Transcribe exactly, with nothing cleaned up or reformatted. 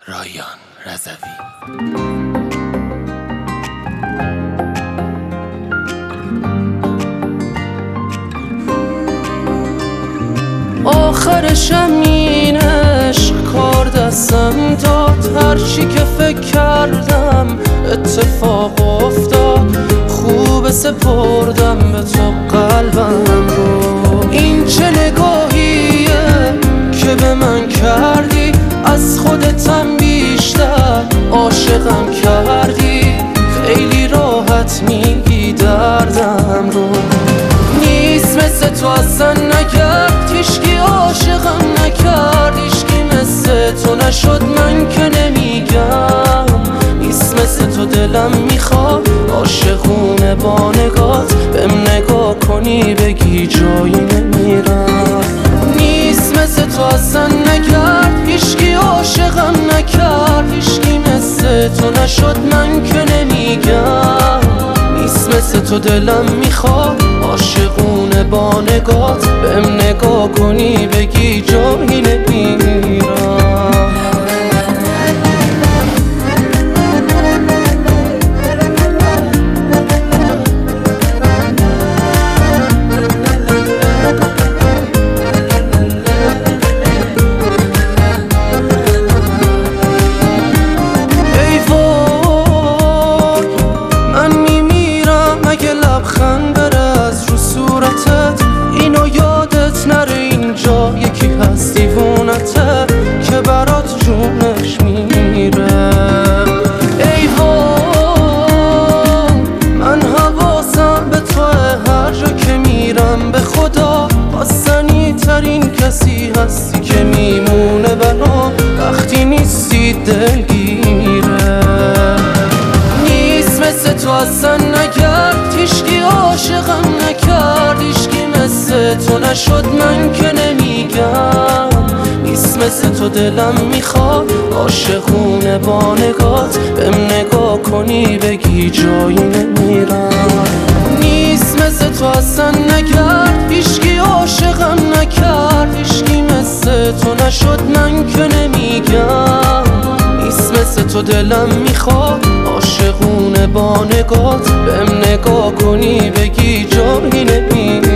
رایان رضوی. آخرشم این عشق کار دستم داد، هرچی که فکر کردم اتفاق افتاد. خوب سپردم به تو قلبم رو. این چه نگاهیه که به من کردی، از خودتم بیشتر عاشقم کردی. خیلی راحت میگی دردم رو، نیست مثل تو اصلا نکرد، هیچکی عاشقم نکرد، هیچکی مثل تو نشد. من که نمیگم نیست مثل تو، دلم میخواد عاشقونه با نگات بهم نگاه کنی بگی جایی نمیرم. نیست مثل تو اصلا نکرد، هیچکی عاشقم نکرد، هیچکی مثل تو نشد. من که نمیگم نیست مثل تو، دلم میخواد عاشقونه با نگات بهم نگاه کنی بگی جایی نمیرم. لبخند بره از رو صورتت، اینو یادت نره اینجا یکی هست دیوونته که برات جونش میره. ای وای من حواسم به تو، هر جا که میرم به خدا بستنی ترین کسی هستی که میمونه برام وقتی نیستی دلگیره. نیست مثل تو اصلا نکرد، هیچکی عاشقم نکرد، هیچکی مثل تو نشد. من که نمیگم نیست مثل تو، دلم میخواد عاشقونه با نگات بهم نگاه کنی بگی جایی نمیرم. نیست مثل تو اصلا نکرد، هیچکی عاشقم نکرد، هیچکی مثل تو نشد. من که نمیگم نیست مثل تو، دلم میخواد عاشقونه با نگات بهم نگاه کنی بگی جایی نمیرم.